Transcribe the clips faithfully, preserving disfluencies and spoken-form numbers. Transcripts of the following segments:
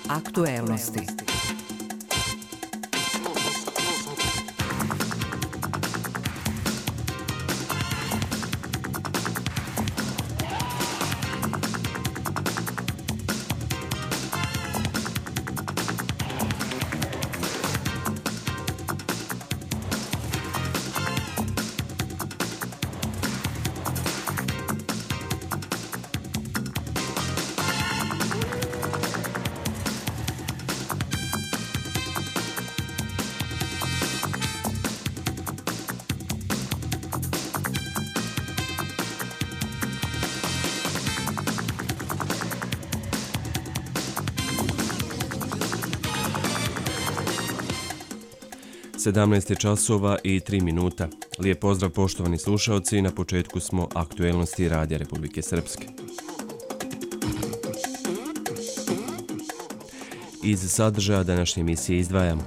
Aktuelnosti. sedamnaest časova i tri minuta. Lijep pozdrav poštovani slušaoci, na početku smo aktuelnosti Radija Republike Srpske. Iz sadržaja današnje emisije izdvajamo.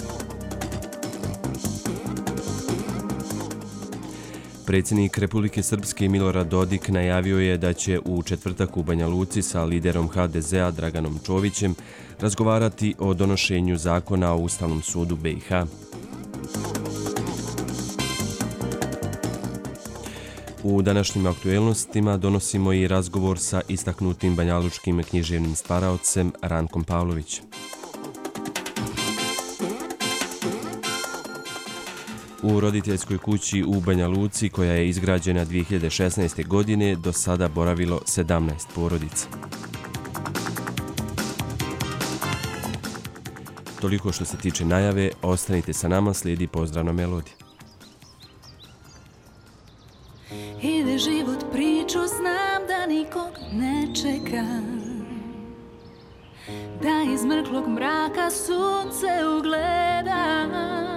Predsjednik Republike Srpske Milorad Dodik najavio je da će u četvrtak u Banja Luci sa liderom ha de zea Draganom Čovićem razgovarati o donošenju zakona o Ustavnom sudu be i ha. U današnjim aktuelnostima donosimo i razgovor sa istaknutim banjalučkim književnim stvaraocem Rankom Pavlovićem. U roditeljskoj kući u Banja Luci, koja je izgrađena dvije hiljade šesnaeste. godine, do sada boravilo sedamnaest porodica. Toliko što se tiče najave, ostanite sa nama, slijedi pozdravna melodija. Ide život priču, znam da nikog ne čeka, da iz mrklog mraka sunce ugleda.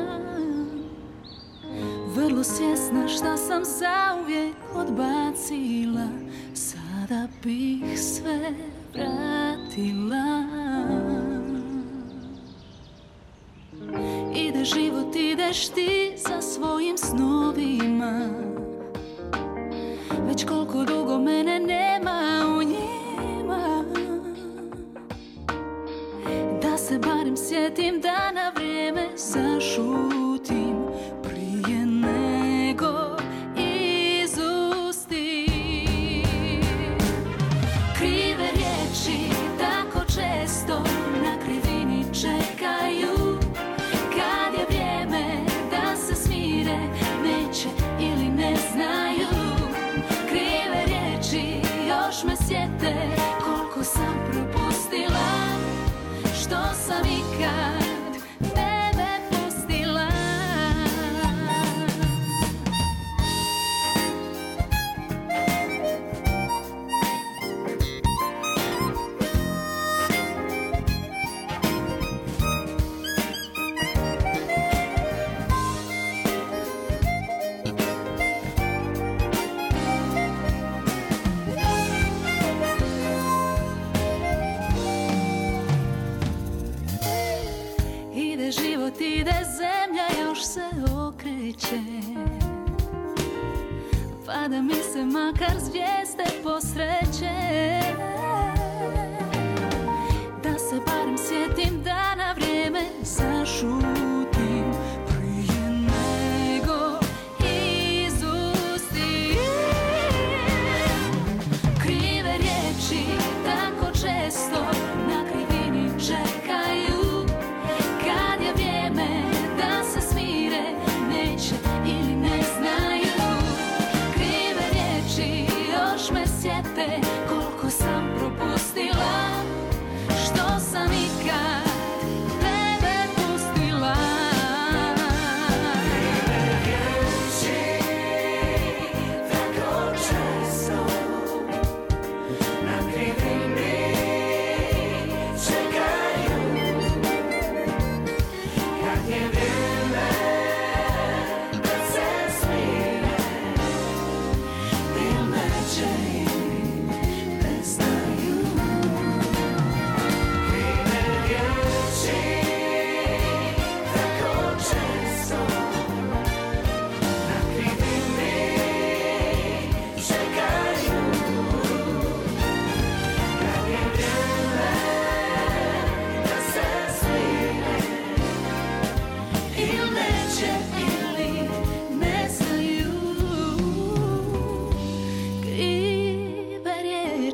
Vrlo svjesna šta sam zauvijek odbacila, sada bih sve vratila. Ide život, ideš ti za svojim snovima, već koliko dugo mene nema u njima. Da se barem sjetim, da na vrijeme zašutim prije nego izustim. Krive riječi tako često na krivini čekaju, kad je vrijeme da se smire, neće ili ne znaju. Još me sjete koliko sam propustila, što sam ikad tebe pustila. Ide zemlja, još se okreće, pa da mi se makar zvijezde posreće. Da se barem sjetim, da na vrijeme zašutim prije nego izustim. Krive riječi tako često na krivini čekaju, da se smire, neće ili ne znaju. Krive riječi još me sjete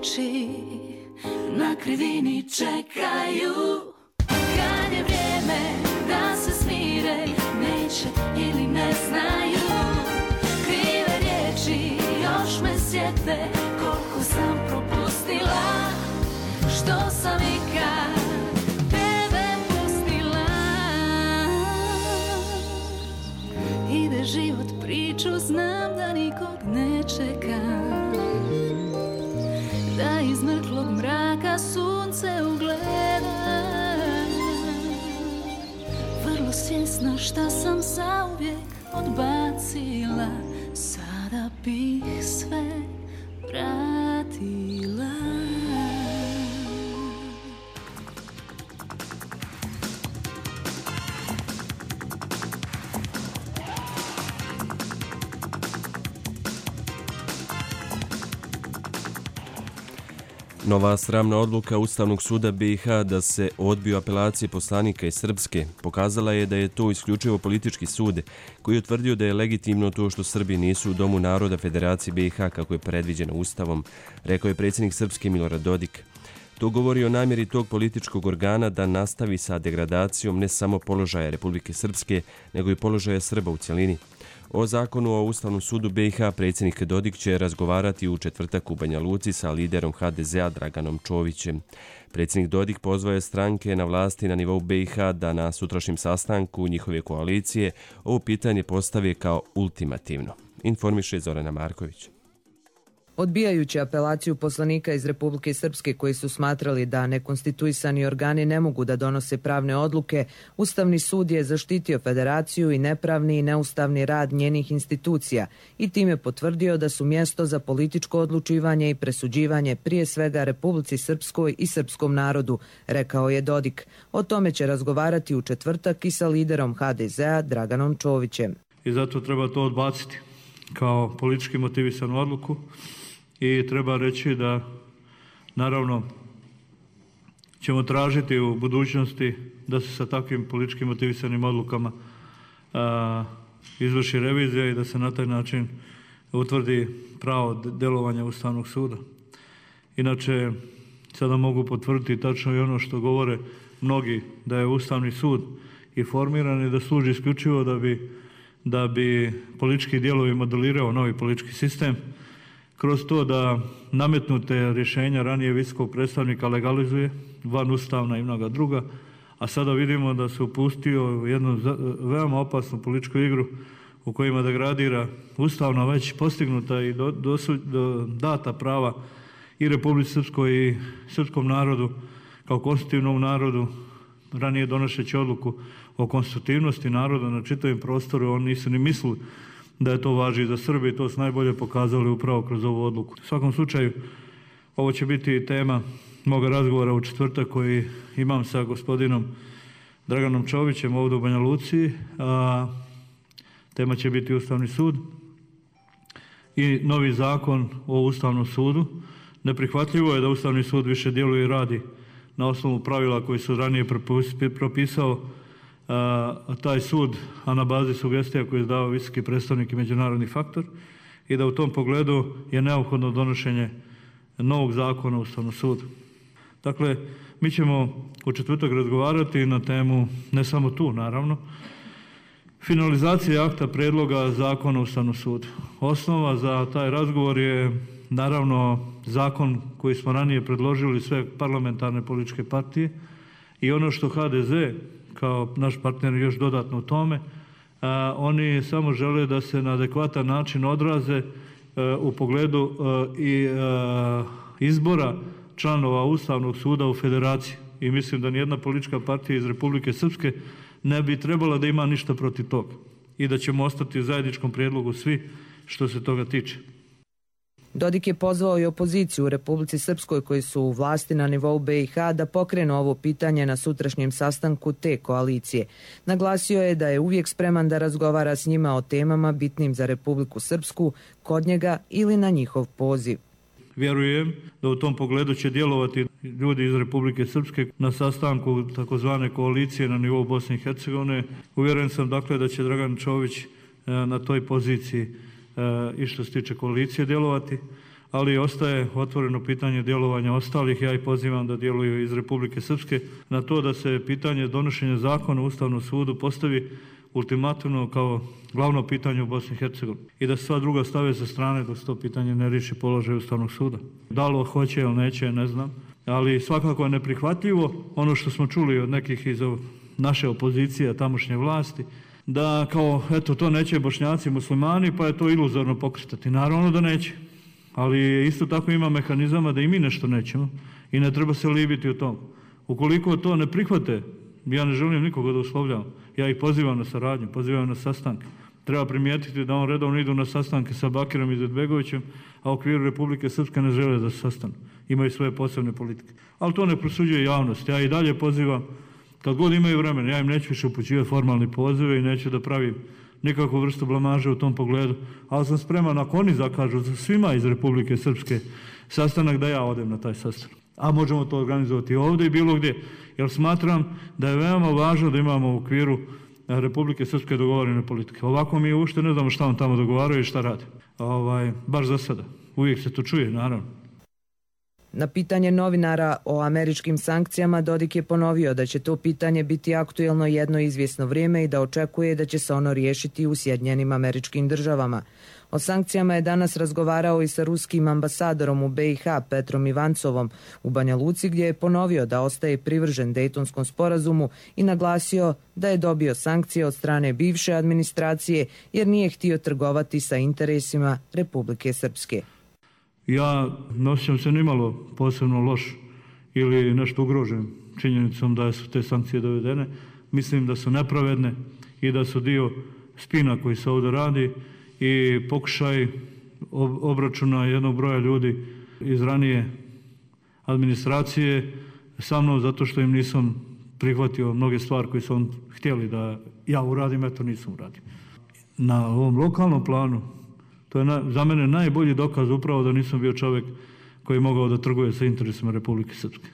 riječi na krivini čekaju. Kad je vrijeme da se smire, neće ili ne znaju. Krive riječi još me sjete, koliko sam propustila, što sam ikad tebe pustila. Ide život priču, znam da nikog ne čekam, da iz mrklog mraka sunce ugleda. Vrlo svjesna šta sam zauvijek odbacila, sada bih sve vratila. Nova sramna odluka Ustavnog suda B i H da se odbiju apelacije poslanika iz Srpske pokazala je da je to isključivo politički sud, koji je utvrdio da je legitimno to što Srbi nisu u Domu naroda Federacije B i H kako je predviđeno Ustavom, rekao je predsjednik Srpske Milorad Dodik. To govori o namjeri tog političkog organa da nastavi sa degradacijom ne samo položaja Republike Srpske, nego i položaja Srba u cjelini. O zakonu o Ustavnom sudu B i H predsjednik Dodik će razgovarati u četvrtak u Banja Luci sa liderom H D Z-a Draganom Čovićem. Predsjednik Dodik pozvao je stranke na vlasti na nivou B i H da na sutrašnjem sastanku njihove koalicije ovo pitanje postave kao ultimativno. Informiše Zorana Marković. Odbijajući apelaciju poslanika iz Republike Srpske koji su smatrali da nekonstituisani organi ne mogu da donose pravne odluke, Ustavni sud je zaštitio federaciju i nepravni i neustavni rad njenih institucija i time potvrdio da su mjesto za političko odlučivanje i presuđivanje prije svega Republici Srpskoj i srpskom narodu, rekao je Dodik. O tome će razgovarati u četvrtak i sa liderom H D Z-a Draganom Čovićem. I zato treba to odbaciti kao politički motivisanu odluku. I treba reći da, naravno, ćemo tražiti u budućnosti da se sa takvim političkim motivisanim odlukama a, izvrši revizija i da se na taj način utvrdi pravo djelovanja Ustavnog suda. Inače, sada mogu potvrditi tačno i ono što govore mnogi, da je Ustavni sud i formiran i da služi isključivo da bi, da bi politički dijelovi modelirao novi politički sistem, kroz to da nametnute rješenja ranije visokog predstavnika legalizuje, van ustavna i mnoga druga, a sada vidimo da se upustio jednu veoma opasnu političku igru u kojima degradira ustavno već postignuta i do, do, do, data prava i Republici Srpskoj i srpskom narodu kao konstitutivnom narodu, ranije donošeći odluku o konstitutivnosti naroda na čitavim prostoru, oni nisu ni mislili da je to važi za Srbiju i to su najbolje pokazali upravo kroz ovu odluku. U svakom slučaju, ovo će biti tema moga razgovora u četvrtak koji imam sa gospodinom Draganom Čovićem ovdje u Banja Luci. A tema će biti Ustavni sud i novi zakon o Ustavnom sudu. Neprihvatljivo je da Ustavni sud više djeluje i radi na osnovu pravila koji su ranije propisao a, taj sud, a na bazi sugestija koje je dao visoki predstavnik i međunarodni faktor, i da u tom pogledu je neophodno donošenje novog zakona o Ustavnom sudu. Dakle, mi ćemo u četvrtak razgovarati na temu, ne samo tu naravno, finalizacije akta predloga zakona o Ustavnom sudu. Osnova za taj razgovor je naravno zakon koji smo ranije predložili sve parlamentarne političke partije i ono što H D Z kao naš partner još dodatno u tome, a, oni samo žele da se na adekvatan način odraze a, u pogledu a, i a, izbora članova Ustavnog suda u Federaciji. I mislim da nijedna politička partija iz Republike Srpske ne bi trebala da ima ništa protiv toga i da ćemo ostati u zajedničkom prijedlogu svi što se toga tiče. Dodik je pozvao i opoziciju u Republici Srpskoj koji su u vlasti na nivou B i H da pokrenu ovo pitanje na sutrašnjem sastanku te koalicije. Naglasio je da je uvijek spreman da razgovara s njima o temama bitnim za Republiku Srpsku, kod njega ili na njihov poziv. Vjerujem da u tom pogledu će djelovati ljudi iz Republike Srpske na sastanku takozvane koalicije na nivou Bosne i Hercegovine. Uvjeren sam dakle da će Dragan Čović na toj poziciji i što se tiče koalicije djelovati, ali ostaje otvoreno pitanje djelovanja ostalih. Ja ih pozivam da djeluju iz Republike Srpske na to da se pitanje donošenja zakona u Ustavnom sudu postavi ultimativno kao glavno pitanje u Bosni i Hercegovini i da se sva druga stave sa strane dok se to pitanje ne riješi položaj Ustavnog suda. Da li hoće ili neće, ne znam, ali svakako je neprihvatljivo ono što smo čuli od nekih iz naše opozicije, tamošnje vlasti, da kao, eto, to neće Bošnjaci, muslimani, pa je to iluzorno pokretati. Naravno da neće, ali isto tako ima mehanizama da i mi nešto nećemo i ne treba se libiti u tom. Ukoliko to ne prihvate, ja ne želim nikoga da uslovljavam, ja ih pozivam na saradnju, pozivam na sastanke. Treba primijetiti da on redovno idu na sastanke sa Bakirom i Izetbegovićem, a u okviru Republike Srpske ne žele da se sastanu. Imaju svoje posebne politike. Ali to ne prosuđuje javnost. Ja i dalje pozivam, kad god imaju vremena, ja im neću više upućivati formalni pozive i neću da pravim nikakvu vrstu blamaže u tom pogledu, ali sam spreman, ako oni zakažu za svima iz Republike Srpske sastanak, da ja odem na taj sastanak. A možemo to organizovati ovdje i bilo gdje. Jer smatram da je veoma važno da imamo u okviru Republike Srpske dogovorene politike. Ovako mi uopšte ne znamo šta on tamo dogovaraju i šta radi. Ovaj, baš za sada. Uvijek se to čuje, naravno. Na pitanje novinara o američkim sankcijama Dodik je ponovio da će to pitanje biti aktuelno jedno izvjesno vrijeme i da očekuje da će se ono riješiti u Sjedinjenim Američkim Državama. O sankcijama je danas razgovarao i sa ruskim ambasadorom u be i ha Petrom Ivancovom u Banja Luci, gdje je ponovio da ostaje privržen Dejtonskom sporazumu i naglasio da je dobio sankcije od strane bivše administracije jer nije htio trgovati sa interesima Republike Srpske. Ja ne osjećam se nimalo posebno loš ili nešto ugrožen činjenicom da su te sankcije dovedene. Mislim da su nepravedne i da su dio spina koji se ovdje radi i pokušaj obračuna jednog broja ljudi iz ranije administracije sa mnom zato što im nisam prihvatio mnoge stvari koje su on htjeli da ja uradim, eto nisam uradio. Na ovom lokalnom planu to je na, za mene najbolji dokaz upravo da nisam bio čovjek koji je mogao da trguje sa interesima Republike Srpske.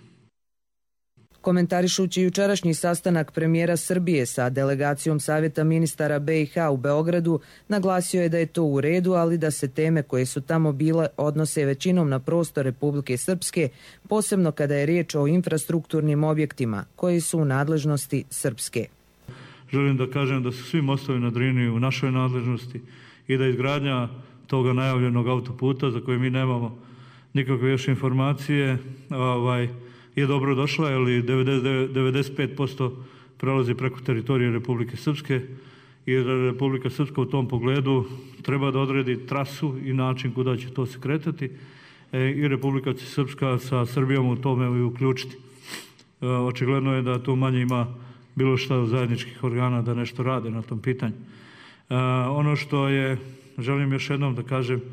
Komentarišući jučerašnji sastanak premijera Srbije sa delegacijom Savjeta ministara be i ha u Beogradu, naglasio je da je to u redu, ali da se teme koje su tamo bile odnose većinom na prostor Republike Srpske, posebno kada je riječ o infrastrukturnim objektima koji su u nadležnosti Srpske. Želim da kažem da su svi mostovi na Drini u našoj nadležnosti i da izgradnja toga najavljenog autoputa za koje mi nemamo nikakve još informacije ovaj, je dobro došla, jer devedeset pet posto prelazi preko teritorije Republike Srpske i Republika Srpska u tom pogledu treba da odredi trasu i način kuda će to se kretati e, i Republika Srpska sa Srbijom u tome i uključiti. E, očigledno je da tu manje ima bilo šta od zajedničkih organa da nešto rade na tom pitanju. E, ono što je, želim još jednom da kažem,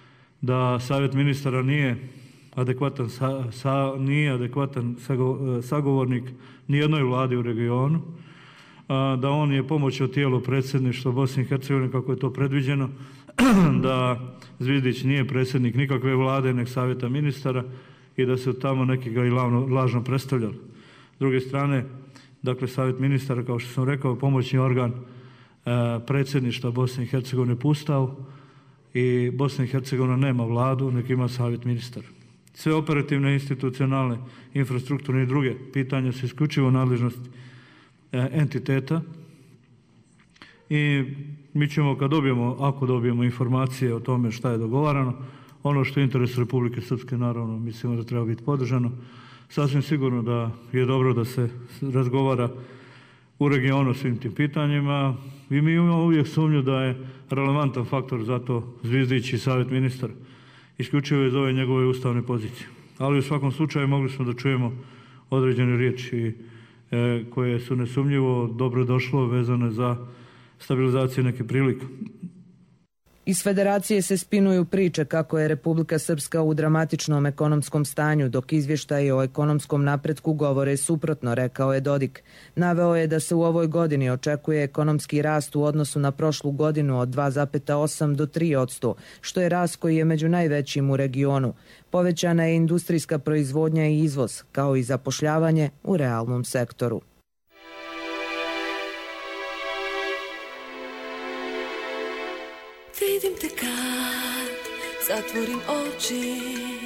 da Savjet ministara nije adekvatan, sa, sa, nije adekvatan sago, sagovornik nijednoj vladi u regionu, a, da on je pomoćno tijelo predsjedništva Bosne i Hercegovine kako je to predviđeno, da Zvizdić nije predsjednik nikakve vlade nek Savjeta ministara i da se tamo neki ga i lavno, lažno predstavljali. S druge strane, dakle, Savjet ministara, kao što sam rekao, pomoćni organ a, predsjedništva Bosne i Hercegovine pustao i Bosna i Hercegovina nema vladu, nek ima Savjet ministara. Sve operativne, institucionalne, infrastrukturne i druge pitanja su isključivo nadležnosti e, entiteta i mi ćemo, kad dobijemo, ako dobijemo informacije o tome šta je dogovarano, ono što je interes Republike Srpske, naravno, mislimo da treba biti podržano. Sasvim sigurno da je dobro da se razgovara u regionu svim tim pitanjima i mi imamo uvijek sumnju da je relevantan faktor za to Zvizdić i Savjet ministara. Isključivo iz ove njegove ustavne pozicije. Ali u svakom slučaju mogli smo da čujemo određene riječi e, koje su nesumnjivo dobro došlo vezane za stabilizaciju neke prilike. Iz federacije se spinuju priče kako je Republika Srpska u dramatičnom ekonomskom stanju, dok izvještaji o ekonomskom napretku govore suprotno, rekao je Dodik. Naveo je da se u ovoj godini očekuje ekonomski rast u odnosu na prošlu godinu od dva zarez osam do tri posto, što je rast koji je među najvećim u regionu. Povećana je industrijska proizvodnja i izvoz, kao i zapošljavanje u realnom sektoru. Vidim te kad zatvorim oči,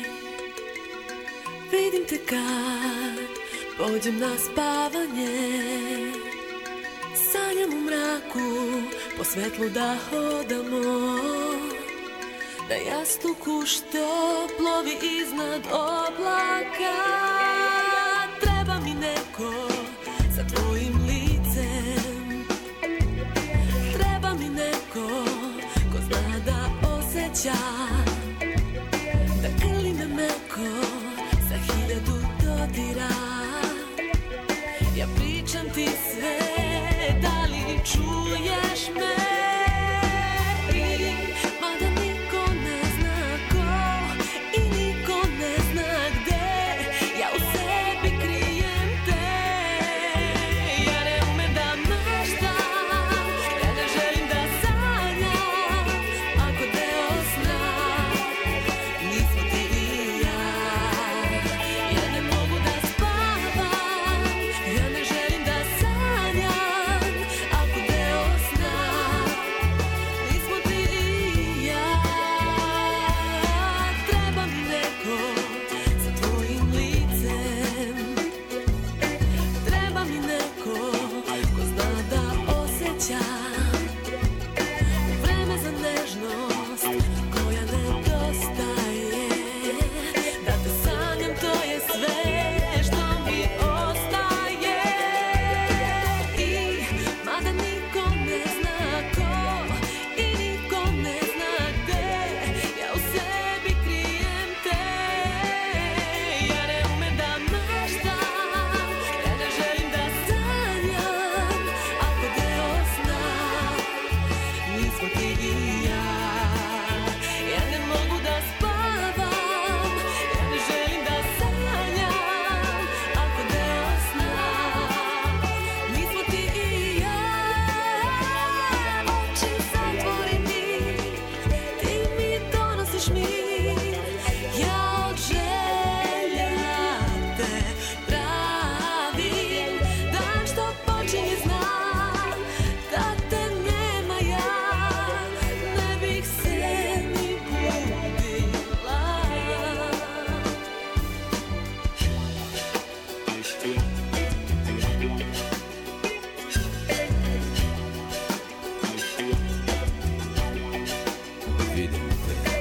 vidim te kad pođem na spavanje. Sanjam u mraku, po svetlu da hodamo, na jastuku što plovi iznad oblaka. Treba mi neko sa tvojim licem, treba mi neko ko zna da osjeća, da grli me meko sa hiljadu dodira. Ja pričam ti sve, da li čuješ me? I mada niko ne zna ko i niko ne zna gde, ja u sebi krijem te. Ja ne umem da maštam, ja ne želim da sanjam, ako deo sna nismo ti i ja. Ja ne mogu da spavam, ja ne želim da sanjam, ako deo sna nismo ti i ja. Treba mi neko sa tvojim licem, treba mi neko ko zna da osjeća, vreme za nežnost koja nedostaje, da te sanjam, to je sve što mi ostaje. I mada niko ne zna ko i niko ne zna gde, ja u sebi krijem te. Ja ne umem da maštam, ja ne želim da sanjam, ako deo sna nismo ti i ja. Ja ne mogu da spavam, ja ne želim da sanjam, ako deo sna nismo ti i ja. Oči zatvorim mi, ti mi donosiš mir, ja od želja te pravim. Dan što počinje znam da te nema, ja ne bih se ni budila. Vidim te.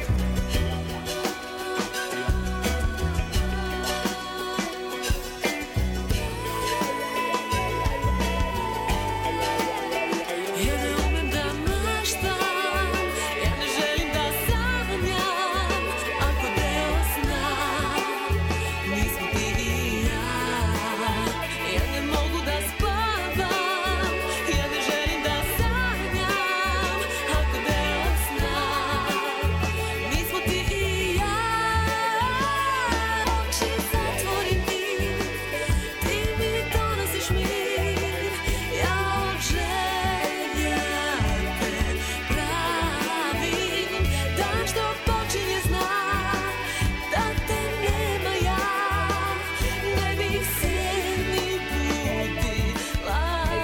Ja ne umem da maštam, ja ne želim da sanjam, ako deo sna nismo ti i ja. Ja ne mogu da spavam, ja ne želim da sanjam, ako deo sna nismo ti i ja. Oči zatvorim mi, ti mi donosiš mir, ja od želja te pravim. Dan što počinje znam da te nema, ja ne bih se ni budila.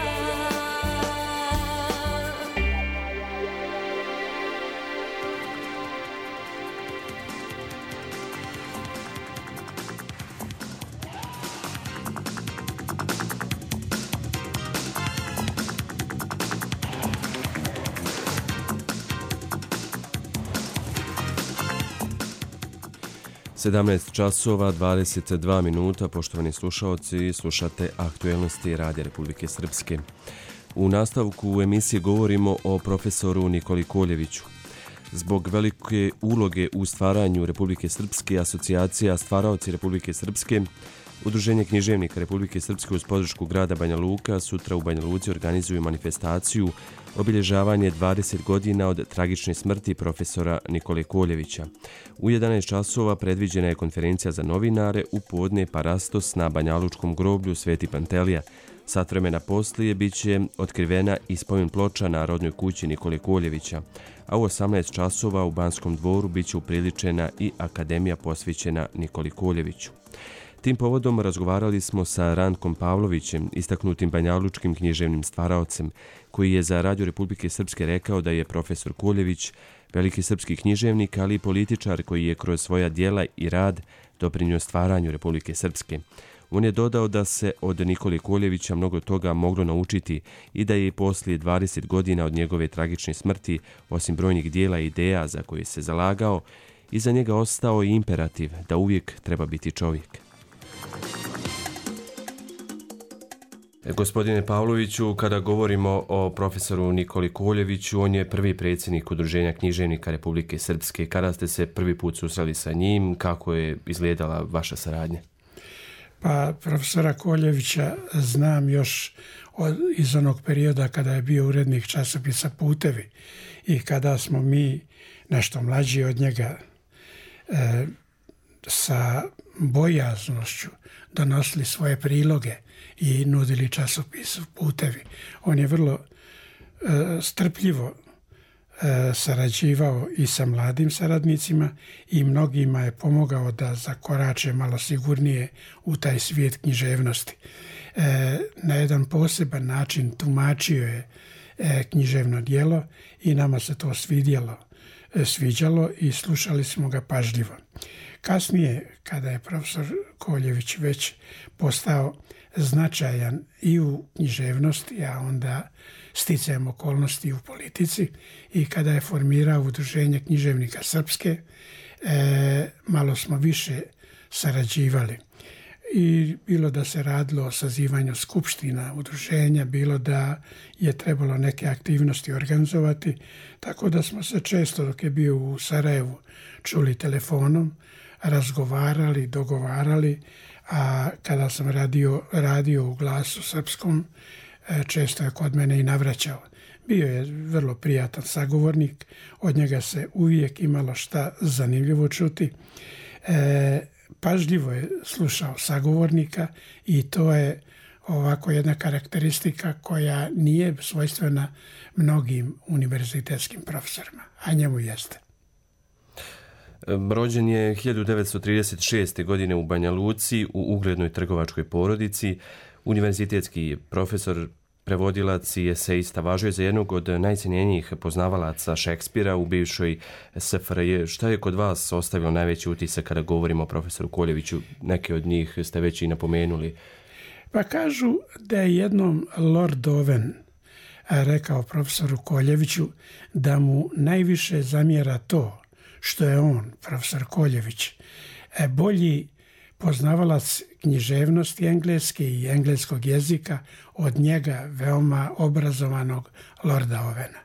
sedamnaest časova dvadeset dva minuta, poštovani slušaoci, slušate aktuelnosti Radija Republike Srpske. U nastavku emisije govorimo o profesoru Nikoli Koljeviću. Zbog velike uloge u stvaranju Republike Srpske, asocijacija Stvaraoci Republike Srpske, Udruženje književnika Republike Srpske uz podršku grada Banja Luka sutra u Banja Luci organizuju manifestaciju obilježavanje dvadeset godina od tragične smrti profesora Nikole Koljevića. U jedanaest časova predviđena je konferencija za novinare, u podne parastos na Banjalučkom groblju Sveti Pantelija. Sat vremena poslije bit će otkrivena i spomen ploča na rodnoj kući Nikole Koljevića, a u osamnaest časova u Banskom dvoru bit će upriličena i akademija posvećena Nikoli Koljeviću. Tim povodom razgovarali smo sa Randkom Pavlovićem, istaknutim banjalučkim književnim stvaraocem, koji je za Radio Republike Srpske rekao da je profesor Koljević veliki srpski književnik, ali i političar koji je kroz svoja djela i rad doprinio stvaranju Republike Srpske. On je dodao da se od Nikole Koljevića mnogo toga moglo naučiti i da je i poslije dvadeset godina od njegove tragične smrti, osim brojnih dijela i ideja za koje se zalagao, iza njega ostao i imperativ da uvijek treba biti čovjek. Gospodine Pavloviću, kada govorimo o profesoru Nikoli Koljeviću, on je prvi predsjednik Udruženja književnika Republike Srpske. Kada ste se prvi put susreli sa njim, kako je izgledala vaša saradnja? Pa profesora Koljevića znam još od, iz onog perioda kada je bio urednik časopisa Putevi i kada smo mi nešto mlađi od njega e, sa bojaznošću donosili svoje priloge i nudili časopisu Putevi. On je vrlo e, strpljivo e, sarađivao i sa mladim saradnicima i mnogima je pomogao da zakorače malo sigurnije u taj svijet književnosti. E, na jedan poseban način tumačio je e, književno djelo i nama se to svidjelo, e, sviđalo i slušali smo ga pažljivo. Kasnije, kada je profesor Koljević već postao značajan i u književnosti, a onda sticajem okolnosti u politici, i kada je formirao Udruženje književnika Srpske, e, malo smo više sarađivali. I bilo da se radilo o sazivanju skupština udruženja, bilo da je trebalo neke aktivnosti organizovati, tako da smo se često dok je bio u Sarajevu čuli telefonom, razgovarali, dogovarali, a kada sam radio, radio u Glasu srpskom, često je kod mene i navraćao. Bio je vrlo prijatan sagovornik, od njega se uvijek imalo šta zanimljivo čuti. E, pažljivo je slušao sagovornika i to je ovako jedna karakteristika koja nije svojstvena mnogim univerzitetskim profesorima, a njemu jeste. Rođen je hiljadu devetsto trideset šeste. godine u Banja Luci u uglednoj trgovačkoj porodici. Univerzitetski profesor, prevodilac i esejista, važio je za jednog od najcijenjenijih poznavalaca Šekspira u bivšoj S F R J. Šta je kod vas ostavilo najveći utisak kada govorimo o profesoru Koljeviću? Neke od njih ste već i napomenuli. Pa kažu da je jednom Lord Owen rekao profesoru Koljeviću da mu najviše zamjera to što je on, profesor Koljević, bolji poznavalac književnosti engleske i engleskog jezika od njega veoma obrazovanog Lorda Ovena.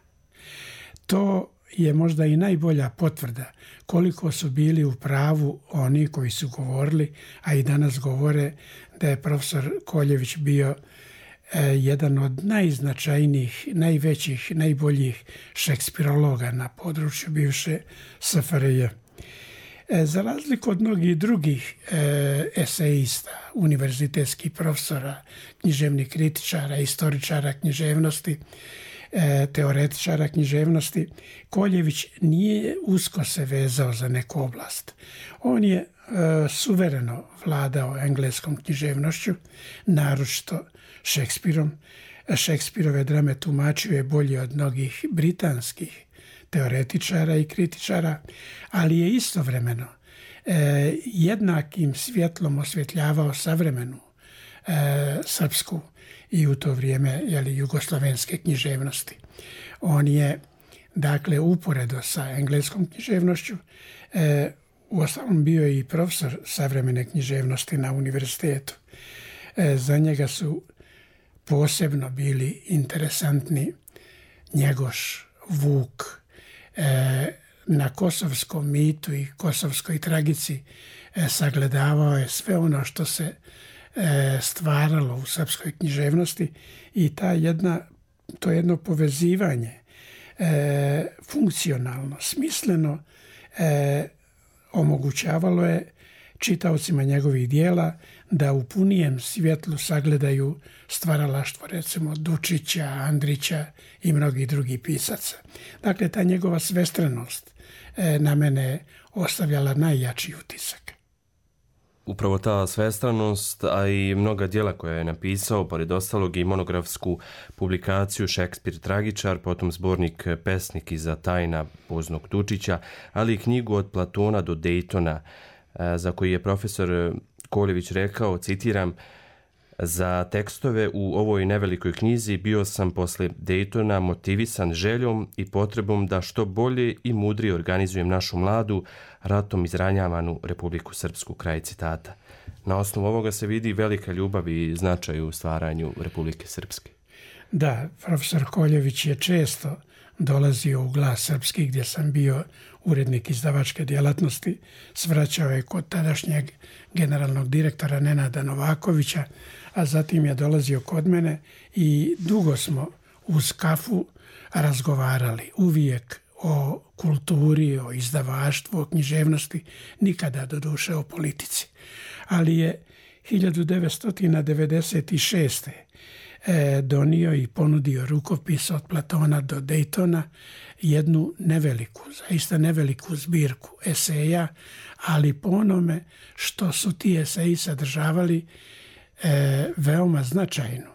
To je možda i najbolja potvrda koliko su bili u pravu oni koji su govorili, a i danas govore da je profesor Koljević bio eh, jedan od najznačajnijih, najvećih, najboljih šekspirologa na području bivše S F R J. E, za razliku od mnogih drugih e, esejista, univerzitetskih profesora, književnih kritičara, istoričara književnosti, e, teoretičara književnosti, Koljević nije usko se vezao za neku oblast. On je e, suvereno vladao engleskom književnošću, naročito Šekspirom. Šekspirove drame tumačio je bolje od mnogih britanskih teoretičara i kritičara, ali je istovremeno e, jednakim svjetlom osvjetljavao savremenu e, srpsku i u to vrijeme jeli, jugoslavenske književnosti. On je, dakle, uporedo sa engleskom književnošću, e, uostalom bio i profesor savremene književnosti na univerzitetu. E, za njega su posebno bili interesantni Njegoš, Vuk. E, na kosovskom mitu i kosovskoj tragici e, sagledavao je sve ono što se e, stvaralo u srpskoj književnosti i ta jedna, to jedno povezivanje e, funkcionalno, smisleno e, omogućavalo je čitaocima njegovih dijela da u punijem svjetlu sagledaju stvaralaštvo recimo Dučića, Andrića i mnogih drugih pisaca. Dakle, ta njegova svestrenost e, na mene je ostavljala najjači utisak. upravo ta svestranost, a i mnoga djela koja je napisao, pored ostalog i monografsku publikaciju Šekspir tragičar, potom zbornik Pesnik iza tajna Poznog Tučića, ali i knjigu Od Platona do Dejtona, za koji je profesor Koljević rekao, citiram, za tekstove u ovoj nevelikoj knjizi bio sam posle Dejtona motivisan željom i potrebom da što bolje i mudrije organizujem našu mladu, ratom izranjavanu Republiku Srpsku, kraj citata. Na osnovu ovoga se vidi velika ljubav i značaj u stvaranju Republike Srpske. Da, profesor Koljević je često dolazio u Glas Srpski, gdje sam bio urednik izdavačke djelatnosti, svraćao je kod tadašnjeg generalnog direktora Nenada Novakovića, a zatim je dolazio kod mene i dugo smo uz kafu razgovarali, uvijek o kulturi, o izdavaštvu, o književnosti, nikada doduše o politici. Ali je hiljadu devetsto devedeset šeste. donio i ponudio rukopis Od Platona do Dejtona, jednu neveliku, zaista neveliku zbirku eseja, ali po onome što su ti eseji sadržavali e, veoma značajnu.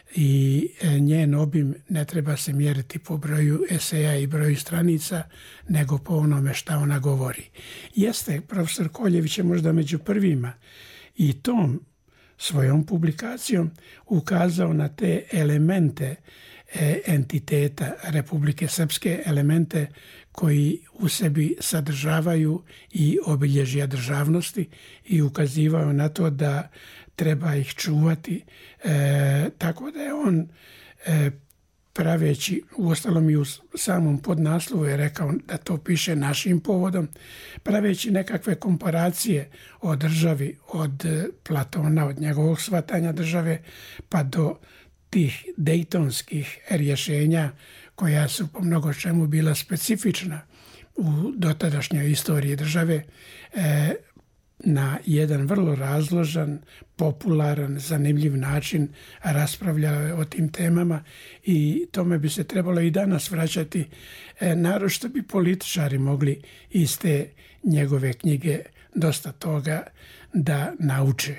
I e, njen obim ne treba se mjeriti po broju eseja i broju stranica, nego po onome šta ona govori. Jeste, profesor Koljević je možda među prvima i tom svojom publikacijom ukazao na te elemente e, entiteta Republike Srpske, elemente koji u sebi sadržavaju i obilježja državnosti i ukazivao na to da treba ih čuvati, e, tako da je on e, praveći, uostalom i u samom podnaslovu je rekao da to piše našim povodom, praveći nekakve komparacije o državi od Platona, od njegovog shvatanja države, pa do tih dejtonskih rješenja koja su po mnogo čemu bila specifična u dotadašnjoj istoriji države, e, na jedan vrlo razložan, popularan, zanimljiv način raspravljao o tim temama i tome bi se trebalo i danas vraćati, e, naročito bi političari mogli iz te njegove knjige dosta toga da nauče.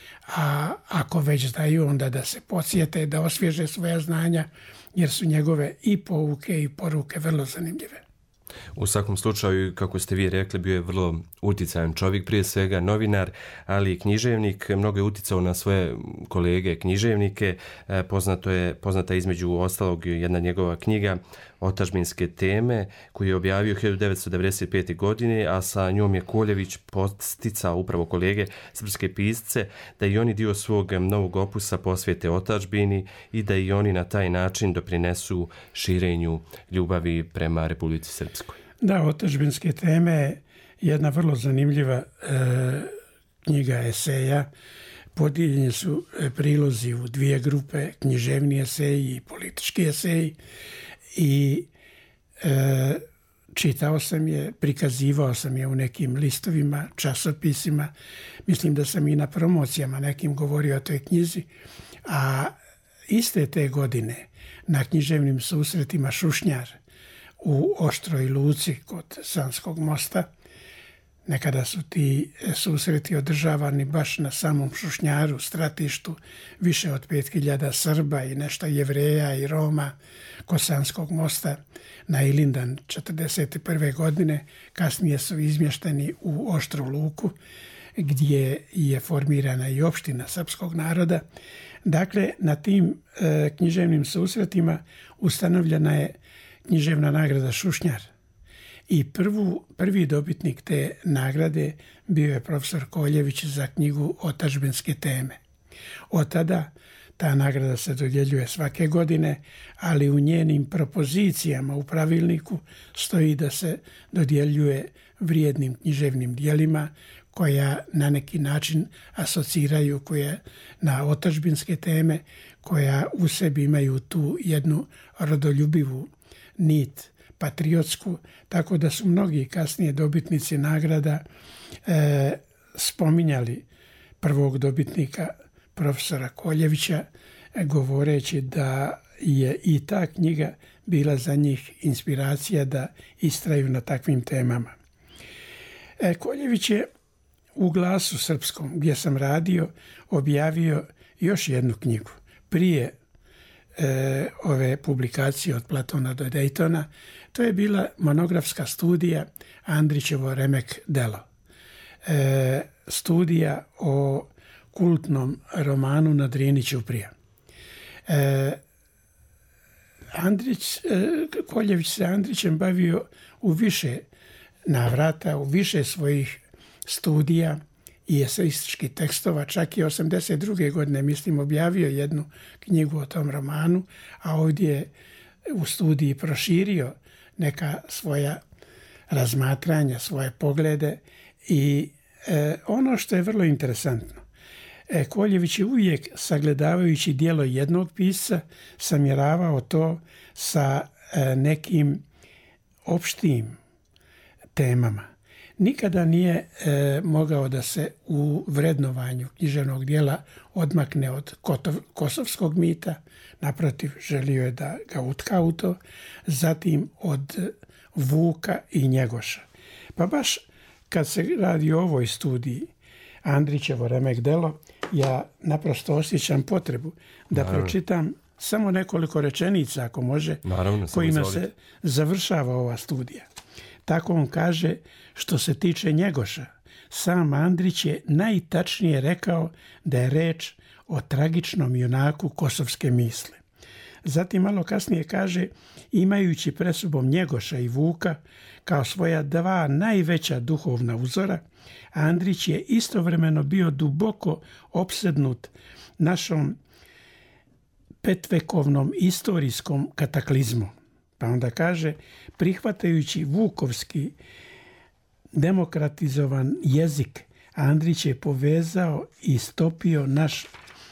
A ako već znaju, onda da se podsjete, da osvježe svoja znanja, jer su njegove i pouke i poruke vrlo zanimljive. U svakom slučaju, kako ste vi rekli, bio je vrlo uticajan čovjek, prije svega novinar, ali i književnik. Mnogo je uticao na svoje kolege književnike. Poznato je, poznata je između ostalog jedna njegova knjiga Otadžbinske teme, koju je objavio hiljadu devetsto devedeset pete. godine, a sa njom je Koljević podsticao upravo kolege srpske pisce da i oni dio svog novog opusa posvete otadžbini i da i oni na taj način doprinesu širenju ljubavi prema Republici Srpskoj. Da, Otadžbinske teme je jedna vrlo zanimljiva e, knjiga eseja. Podijeljeni su prilozi u dvije grupe, književni eseji i politički eseji. I e, čitao sam je, prikazivao sam je u nekim listovima, časopisima. Mislim da sam i na promocijama nekim govorio o toj knjizi. A iste te godine na književnim susretima Šušnjar u Oštroj Luci kod Sanskog mosta, nekada su ti susreti održavani baš na samom Šušnjaru, stratištu, više od pet hiljada Srba i nešto Jevreja i Roma kod Sanskog mosta na Ilindan četrdeset prve. godine. Kasnije su izmješteni u Oštru Luku, gdje je formirana i opština srpskog naroda. Dakle, na tim e, književnim susretima ustanovljena je književna nagrada Šušnjar. I prvu, prvi dobitnik te nagrade bio je profesor Koljević za knjigu Otadžbinske teme. Od tada ta nagrada se dodjeljuje svake godine, ali u njenim propozicijama u pravilniku stoji da se dodjeljuje vrijednim književnim dijelima koja na neki način asociraju koje na otadžbinske teme, koja u sebi imaju tu jednu rodoljubivu nit, patriotsku, tako da su mnogi kasnije dobitnici nagrada e, spominjali prvog dobitnika profesora Koljevića, e, govoreći da je i ta knjiga bila za njih inspiracija da istraju na takvim temama. E, Koljević je u Glasu srpskom, gdje sam radio, objavio još jednu knjigu. Prije e, ove publikacije od Platona do Dejtona, to je bila monografska studija Andrićevo remek delo. E, studija o kultnom romanu Na Drini ćuprija. E, Andrić, e, Koljević se Andrićem bavio u više navrata, u više svojih studija i eseističkih tekstova, čak i osamdeset druge godine, mislim, objavio jednu knjigu o tom romanu, a ovdje je u studiji proširio neka svoja razmatranja, svoje poglede i e, ono što je vrlo interesantno, e, Koljević je uvijek, sagledavajući djelo jednog pisca, samjeravao to sa e, nekim opštim temama. Nikada nije e, mogao da se u vrednovanju književnog dijela odmakne od kotov, kosovskog mita, naprotiv, želio je da ga utka u to, zatim od Vuka i Njegoša. Pa baš kad se radi o ovoj studiji Andrićevo remek delo, ja naprosto osjećam potrebu da Naravno. pročitam samo nekoliko rečenica, ako može, Naravno, kojima se završava ova studija. Tako on kaže, što se tiče Njegoša, sam Andrić je najtačnije rekao da je reč o tragičnom junaku kosovske misli. Zatim malo kasnije kaže, imajući pred sobom Njegoša i Vuka kao svoja dva najveća duhovna uzora, Andrić je istovremeno bio duboko opsednut našom petvekovnom istorijskom kataklizmom. Pa onda kaže, prihvatajući vukovski demokratizovan jezik, Andrić je povezao i stopio naš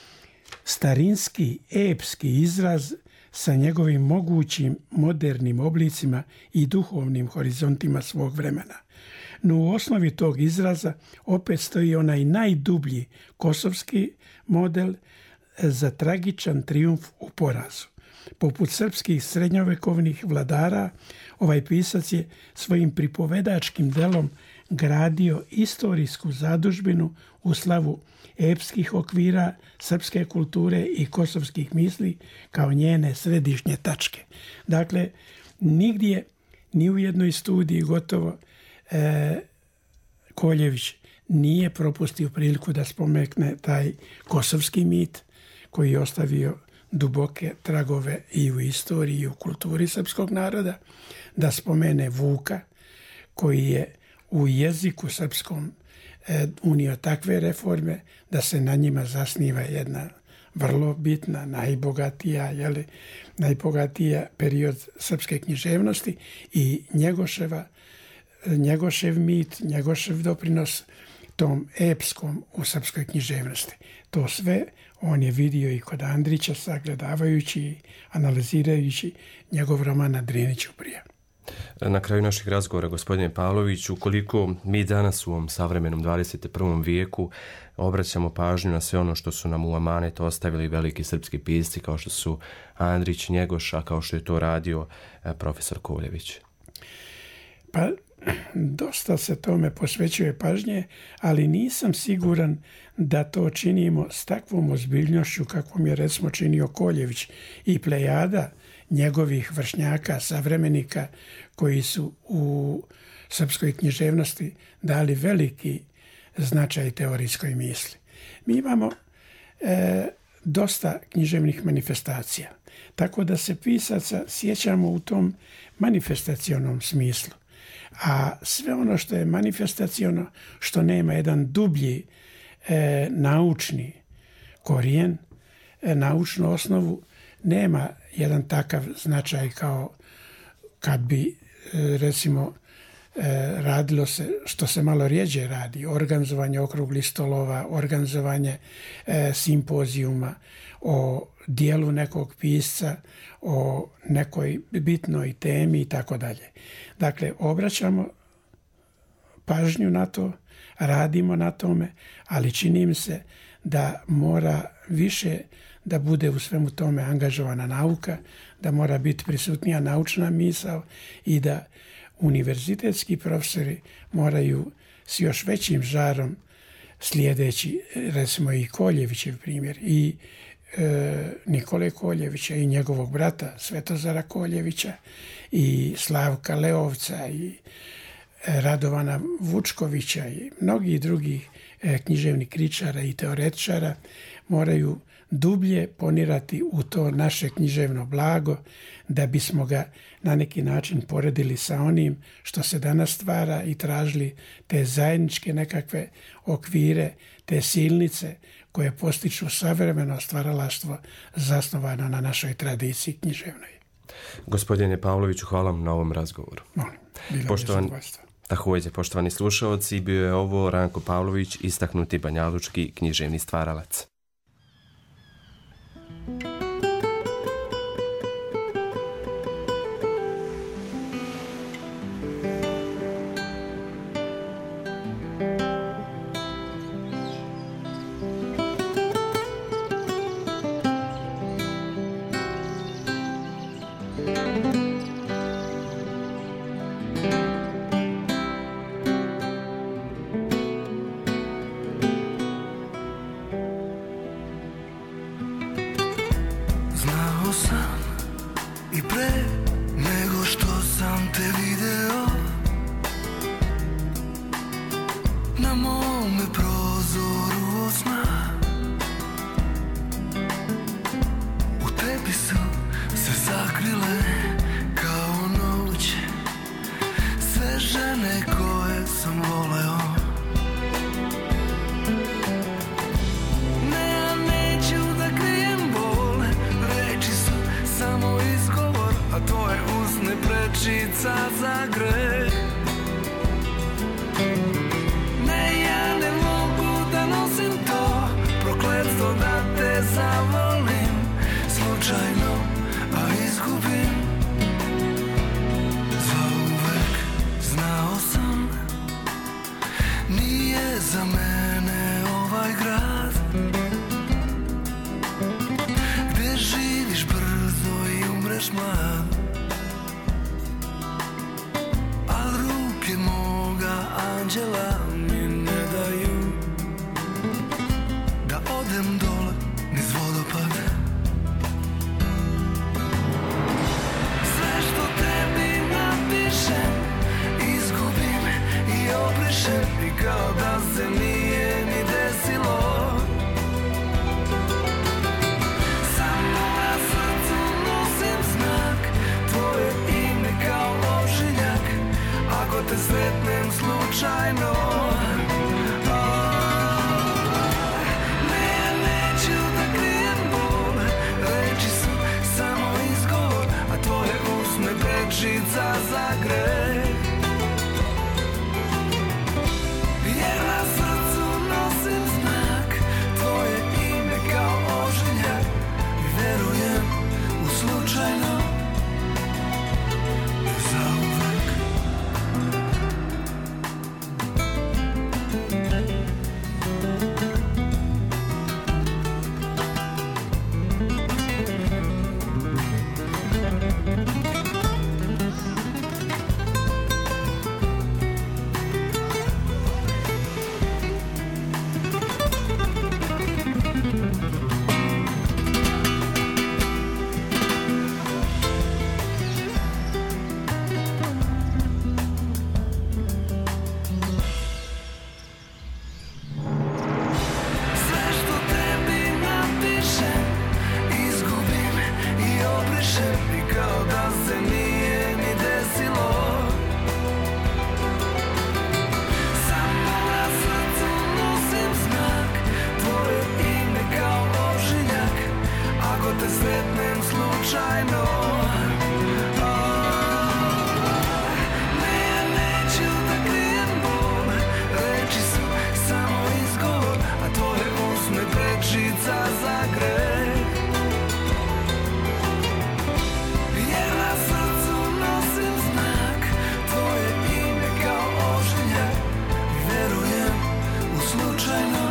starinski, epski izraz sa njegovim mogućim modernim oblicima i duhovnim horizontima svog vremena. No u osnovi tog izraza opet stoji onaj najdublji kosovski model za tragičan trijumf u porazu. Poput srpskih srednjovekovnih vladara, ovaj pisac je svojim pripovedačkim delom gradio istorijsku zadužbinu u slavu epskih okvira srpske kulture i kosovskih misli kao njene središnje tačke. Dakle, nigdje, ni u jednoj studiji gotovo, e, Koljević nije propustio priliku da spomekne taj kosovski mit koji je ostavio duboke tragove i u istoriji i u kulturi srpskog naroda, da spomene Vuka koji je u jeziku srpskom e, unio takve reforme da se na njima zasniva jedna vrlo bitna, najbogatija, jeli, najbogatija period srpske književnosti i Njegoševa, Njegošev mit, Njegošev doprinos tom epskom u srpskoj književnosti. To sve on je vidio i kod Andrića, sagledavajući i analizirajući njegov roman Na Drini ćuprija. Na kraju naših razgovora, gospodine Pavloviću, koliko mi danas u ovom savremenom dvadeset prvom vijeku obraćamo pažnju na sve ono što su nam u amanet ostavili veliki srpski pisci kao što su Andrić, Njegoš, a kao što je to radio profesor Koljević? Pa, dosta se tome posvećuje pažnje, ali nisam siguran da to činimo s takvom ozbiljnošću kakvom je recimo činio Koljević i plejada njegovih vršnjaka, savremenika koji su u srpskoj književnosti dali veliki značaj teorijskoj misli. Mi imamo e, dosta književnih manifestacija, tako da se pisaca sjećamo u tom manifestacionom smislu. A sve ono što je manifestaciono, što nema jedan dublji e, naučni korijen, e, naučnu osnovu, nema jedan takav značaj kao kad bi, e, recimo, e, radilo se, što se malo rijeđe radi, organizovanje okruglih stolova, organizovanje e, simpozijuma o dijelu nekog pisca, o nekoj bitnoj temi i tako dalje. Dakle, obraćamo pažnju na to, radimo na tome, ali čini mi se da mora više da bude u svemu tome angažovana nauka, da mora biti prisutnija naučna misao i da univerzitetski profesori moraju s još većim žarom slijedeći recimo i Koljevićev primjer i e, Nikole Koljevića i njegovog brata Svetozara Koljevića i Slavka Leovca i Radovana Vučkovića i mnogih drugih e, književnih kritičara i teoretičara moraju dublje ponirati u to naše književno blago da bismo ga na neki način poredili sa onim što se danas stvara i tražili te zajedničke nekakve okvire, te silnice koje postiču savremeno stvaralaštvo zasnovano na našoj tradiciji književnoj. Gospodine Pavloviću, hvala vam na ovom razgovoru. Molim, bilo Poštovan... je zadovoljstvo. Također, poštovani slušaoci, bio je ovo Ranko Pavlović, istaknuti banjalučki književni stvaralac. Znao sam i pre nego što sam te video na mome prozoru od sna. U tebi su se sakrile kao noć sve žene koje sam voleo. Ne, ja neću da krijem bol, reči su samo izgovor, a tvoje usne prečica za greh. Ne, ja ne mogu da nosim to prokletstvo da te zavolim slučajno, a izgubim zauvek. Znao sam, nije za mene ovaj grad gdje živiš brzo i umreš mlad. Al ruke moga anđela mi ne daju da odem dole niz vodopad. Sve što tebi napišem izgubim i obrišem i kao da se nije ni desilo. Samo na srcu nosim znak, tvoje ime kao ožiljak, ako te sretnem slučajno. Ne, neću da krijem bol, reči su samo izgovor, a tvoje usne prečica za greh. Jer na srcu nosim znak, tvoje ime kao ožiljak i verujem u slučajno i zauvek. Sve što tebi napišem izgubim i obrišem i kao da se nije ni desilo. Samo na srcu nosim znak, tvoje ime kao ožiljak, ako te sretnem slučajno. Ne, ja neću da krijem bol, reči su samo izgovor, a tvoje usne prečica za greh. Jer na srcu nosim znak, tvoje ime kao ožiljak i verujem u slučajno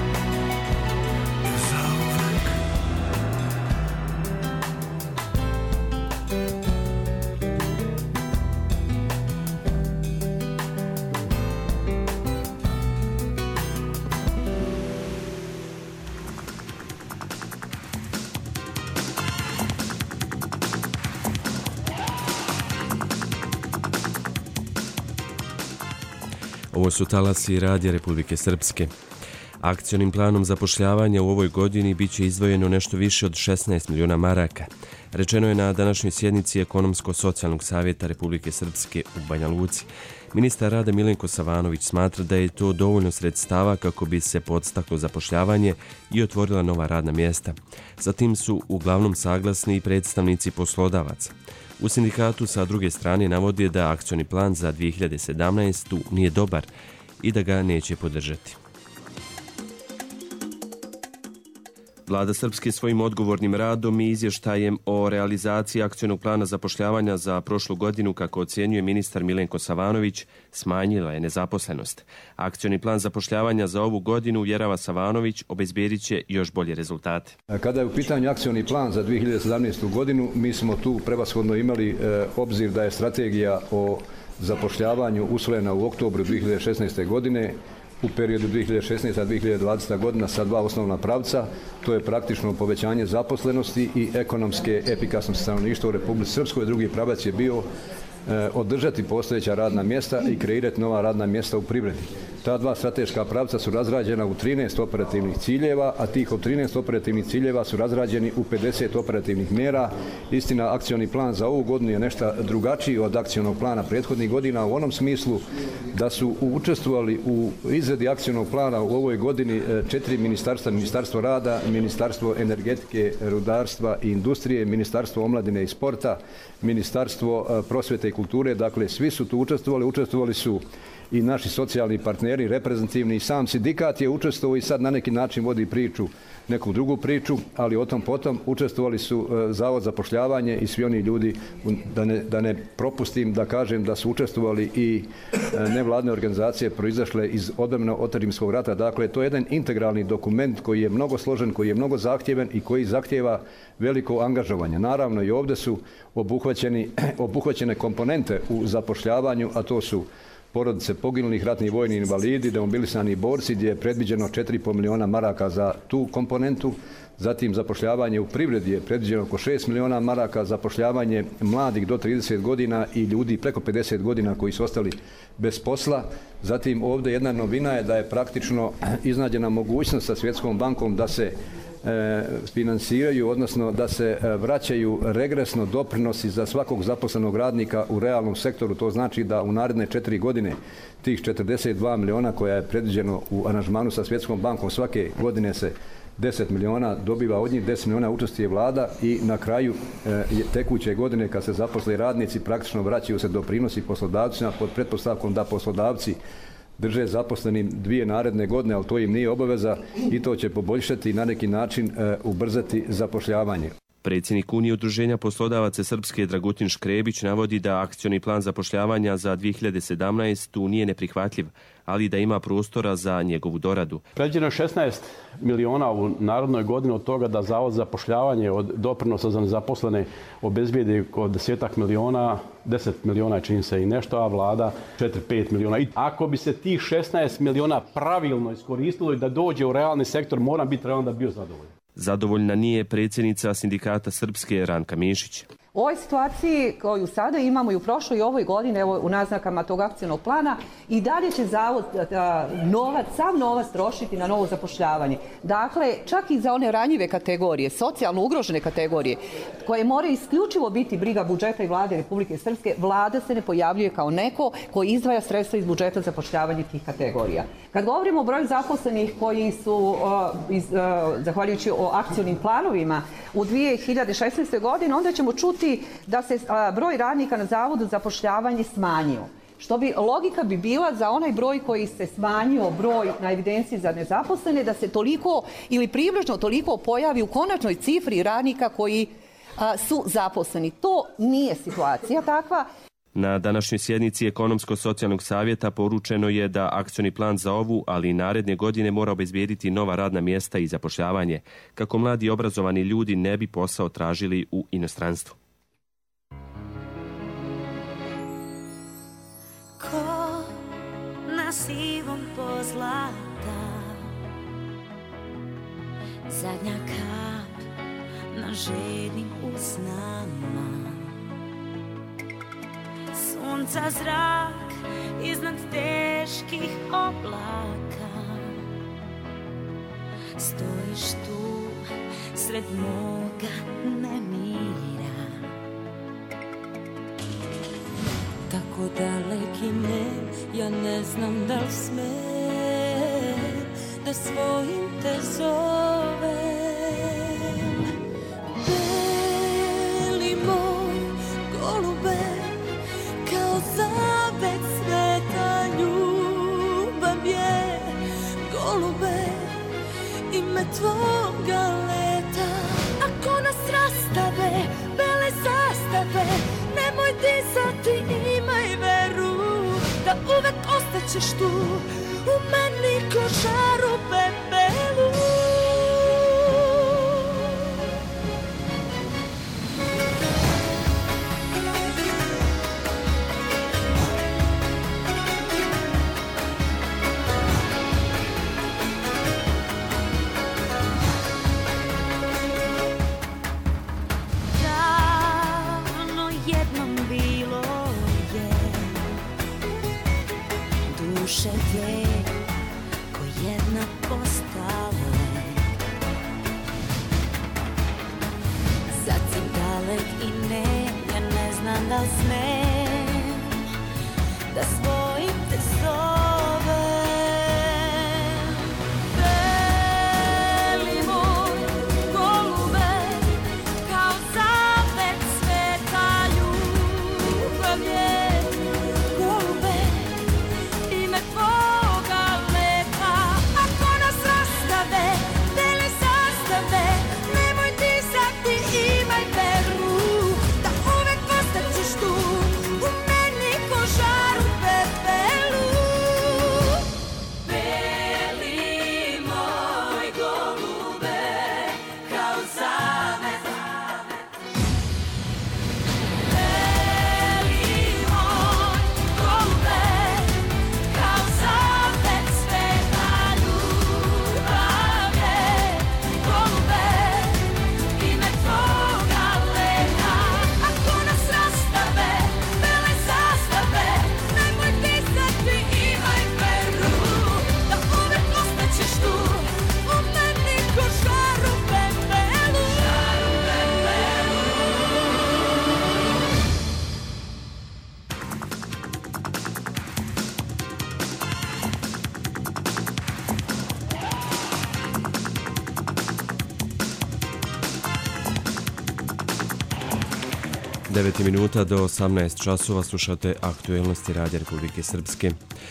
i zauvek. Ovo su talasi Radija Republike Srpske. Akcionim planom zapošljavanja u ovoj godini biće izdvojeno nešto više od šesnaest miliona maraka. Rečeno je na današnjoj sjednici Ekonomsko-socijalnog savjeta Republike Srpske u Banja Luci. Ministar rada Milenko Savanović smatra da je to dovoljno sredstava kako bi se podstaklo zapošljavanje i otvorila nova radna mjesta. Sa tim su uglavnom saglasni i predstavnici poslodavaca. U sindikatu sa druge strane navodi da akcioni plan za dvije hiljade sedamnaestu. nije dobar i da ga neće podržati. Vlada Srpske svojim odgovornim radom i izvještajem o realizaciji akcionog plana zapošljavanja za prošlu godinu, kako ocjenjuje ministar Milenko Savanović, smanjila je nezaposlenost. Akcioni plan zapošljavanja za ovu godinu, uvjerava Savanović, obezbjedit će još bolje rezultate. Kada je u pitanju akcioni plan za dvije hiljade sedamnaestu. godinu, mi smo tu prevashodno imali e, obzir da je strategija o zapošljavanju usvojena u oktobru dvije hiljade šesnaeste. godine, u periodu dvije hiljade šesnaesta. do dvije hiljade dvadesete. godina sa dva osnovna pravca. To je praktično povećanje zaposlenosti i ekonomske efikasnosti stanovništva u Republici Srpskoj. Drugi pravac je bio e, održati postojeća radna mjesta i kreirati nova radna mjesta u privredi. Ta dva strateška pravca su razrađena u trinaest operativnih ciljeva, a tih od trinaest operativnih ciljeva su razrađeni u pedeset operativnih mjera. Istina, akcioni plan za ovu godinu je nešto drugačiji od akcionog plana prethodnih godina u onom smislu da su učestvovali u izradi akcionog plana u ovoj godini četiri ministarstva: Ministarstvo rada, Ministarstvo energetike, rudarstva i industrije, Ministarstvo omladine i sporta, Ministarstvo prosvjete i kulture. Dakle, svi su tu učestvovali, učestvovali su i naši socijalni partneri, reprezentativni, i sam sindikat je učestvovao i sad na neki način vodi priču, neku drugu priču, ali o tom potom učestvovali su Zavod za zapošljavanje i svi oni ljudi, da ne, da ne propustim da kažem da su učestvovali i nevladne organizacije proizašle iz odbrane od Rimskog rata. Dakle, to je jedan integralni dokument koji je mnogo složen, koji je mnogo zahtjevan i koji zahtjeva veliko angažovanje. Naravno, i ovdje su obuhvaćeni, obuhvaćene komponente u zapošljavanju, a to su porodice poginulih, ratni vojni invalidi, demobilisani borci, gdje je predviđeno četiri i pol miliona maraka za tu komponentu. Zatim zapošljavanje u privredi je predviđeno oko šest miliona maraka, zapošljavanje mladih do trideset godina i ljudi preko pedeset godina koji su ostali bez posla. Zatim ovdje jedna novina je da je praktično iznađena mogućnost sa Svjetskom bankom da se finansiraju, odnosno da se vraćaju regresno doprinosi za svakog zaposlenog radnika u realnom sektoru. To znači da u naredne četiri godine tih četrdeset dva miliona koja je predviđeno u aranžmanu sa Svjetskom bankom, svake godine se deset miliona dobiva od njih, deset miliona učestvuje vlada i na kraju e, tekuće godine kad se zaposle radnici praktično vraćaju se doprinosi poslodavcima pod pretpostavkom da poslodavci drže zaposlenim dvije naredne godine, ali to im nije obaveza i to će poboljšati i na neki način e, ubrzati zapošljavanje. Predsjednik Unije udruženja poslodavaca Srpske Dragutin Škrebić navodi da akcioni plan zapošljavanja za dvije hiljade sedamnaestu. nije neprihvatljiv, ali da ima prostora za njegovu doradu. Predviđeno je šesnaest miliona u narodnoj godini, od toga da Zavod za zapošljavanje od doprinosa za nezaposlene obezbijedi oko desetak miliona, deset miliona čini se i nešto, a vlada četiri do pet miliona. I ako bi se tih šesnaest miliona pravilno iskoristilo i da dođe u realni sektor, moram biti realno da bio zadovoljan. Zadovoljna nije predsjednica sindikata Srpske Ranka Mišić. U ovoj situaciji koju sada imamo i u prošloj i ovoj godini, evo u naznakama tog akcionog plana, i dalje će Zavod a, novac, sam novac trošiti na novo zapošljavanje. Dakle, čak i za one ranjive kategorije, socijalno ugrožene kategorije, koje moraju isključivo biti briga budžeta i vlade Republike Srpske, vlada se ne pojavljuje kao neko koji izdvaja sredstva iz budžeta za zapošljavanje tih kategorija. Kad govorimo o broju zaposlenih koji su, a, iz, a, zahvaljujući o akcionim planovima, u dvije hiljade šesnaestoj. godini, onda ćemo čuti da se broj radnika na Zavodu za zapošljavanje smanjio. Što bi, logika bi bila za onaj broj koji se smanjio, broj na evidenciji za nezaposlene, da se toliko ili približno toliko pojavi u konačnoj cifri radnika koji a, su zaposleni. To nije situacija takva. Na današnjoj sjednici Ekonomsko-socijalnog savjeta poručeno je da akcioni plan za ovu, ali i naredne godine mora obezbijediti nova radna mjesta i zapošljavanje, kako mladi i obrazovani ljudi ne bi posao tražili u inostranstvu. Ko na sivom pozlata, zadnja kap na žednim usnama, sunca zrak iznad teških oblaka. Stojiš tu sred moga nemira, tako daleki ne, ja ne znam da li smem da svojim te zovem. Beli moj golube, kao zavet sveta ljubav je. Golube, ime tvoga leta. Ako nas rastave bele zastave, nemoj dizati, imaj veru da uvek ostaćeš tu u meni ko žar u pepelu. Davno jednom bilo je duše dve ko jedna postale. Sad si dalek i ne, ja ne znam da li smem da svojim te zovem. Beli moj golube, kao zavet sveta ljubav je. Golube, ime tvoga leta. Ako nas rastave bele zastave, nemoj dizati, imaj veru da uvek ostaćeš tu u meni ko žar u pepelu. Beli moj golube, kao zavet. Beli moj golube, kao zavet sveta ljubav je. Golube, ime tvoga leta. Ako nas rastave bele zastave, nemoj dizati, imaj veru da uvek ostaćeš tu u meni ko žar u pepelu. devet minuta do osamnaest časova slušate aktuelnosti Radija Republike Srpske.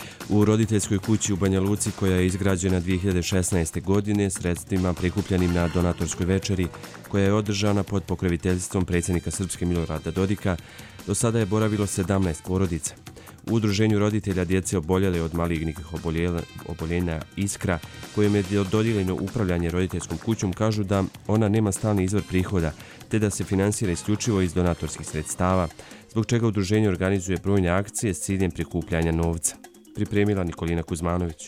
U roditeljskoj kući u Banja Luci, koja je izgrađena dvije hiljade šesnaeste. godine sredstvima prikupljenim na donatorskoj večeri, koja je održana pod pokroviteljstvom predsjednika Srpske Milorada Dodika, do sada je boravilo sedamnaest porodica. U udruženju roditelja djece oboljele od malignih oboljela- oboljenja Iskra, kojim je dodijeljeno upravljanje roditeljskom kućom, kažu da ona nema stalni izvor prihoda, te da se finansira isključivo iz donatorskih sredstava, zbog čega udruženje organizuje brojne akcije s ciljem prikupljanja novca. Pripremila Nikolina Kuzmanović.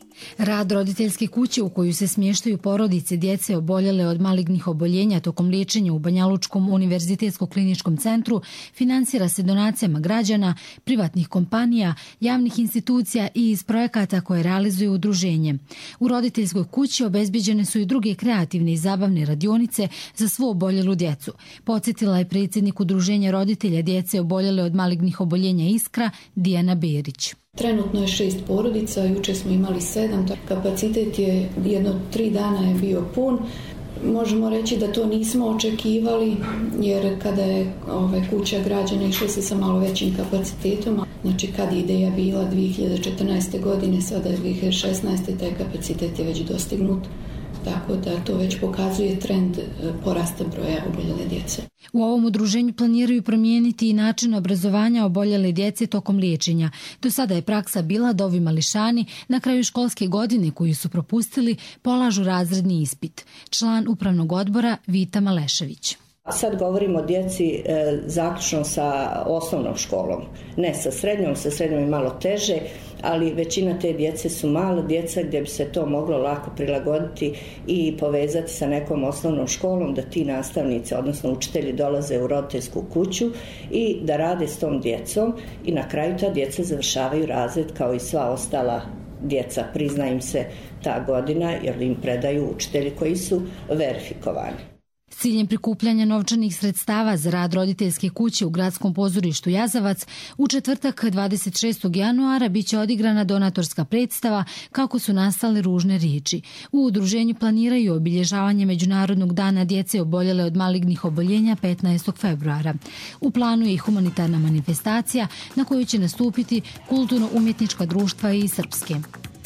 Rad roditeljske kuće u koju se smještaju porodice djece oboljele od malignih oboljenja tokom liječenja u Banjalučkom univerzitetsko-kliničkom centru finansira se donacijama građana, privatnih kompanija, javnih institucija i iz projekata koje realizuje udruženje. U roditeljskoj kući obezbeđene su i druge kreativne i zabavne radionice za svu oboljelu djecu. Podsjetila je predsjednik udruženja roditelja djece oboljele od malignih oboljenja Iskra, Dijana Berić. Trenutno je šest porodica, juče smo imali sedam, kapacitet je jedno tri dana je bio pun. Možemo reći da to nismo očekivali, jer kada je ove, kuća građana išla se sa malo većim kapacitetom, znači kad je ideja bila dvije hiljade četrnaeste. godine, sada je dvije hiljade šesnaeste. taj kapacitet je već dostignut. Tako da to već pokazuje trend porasta broja oboljele djece. U ovom udruženju planiraju promijeniti i način obrazovanja oboljele djece tokom liječenja. Do sada je praksa bila da ovi mališani na kraju školske godine koju su propustili polažu razredni ispit. Član upravnog odbora Vita Malešević. Sad govorimo o djeci e, zaključno sa osnovnom školom, ne sa srednjom, sa srednjom je malo teže, ali većina te djece su mala djeca gdje bi se to moglo lako prilagoditi i povezati sa nekom osnovnom školom, da ti nastavnici, odnosno učitelji, dolaze u roditeljsku kuću i da rade s tom djecom i na kraju ta djeca završavaju razred kao i sva ostala djeca. Prizna im se ta godina jer im predaju učitelji koji su verifikovani. S ciljem prikupljanja novčanih sredstava za rad roditeljske kuće u Gradskom pozorištu Jazavac, u četvrtak dvadeset šestog januara biće odigrana donatorska predstava Kako su nastale ružne riječi. U udruženju planiraju obilježavanje Međunarodnog dana djece oboljele od malignih oboljenja petnaestog februara. U planu je i humanitarna manifestacija na koju će nastupiti kulturno-umjetnička društva i srpske.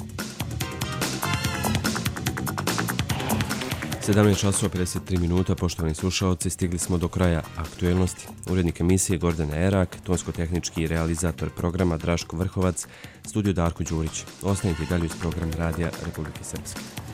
sedamnaest časova pedeset tri minuta, poštovani slušaoci, stigli smo do kraja aktuelnosti. Urednik emisije Gordana Erak, tonsko-tehnički realizator programa Draško Vrhovac, studio Darko Đurić. Ostanite dalje uz program Radija Republike Srpske.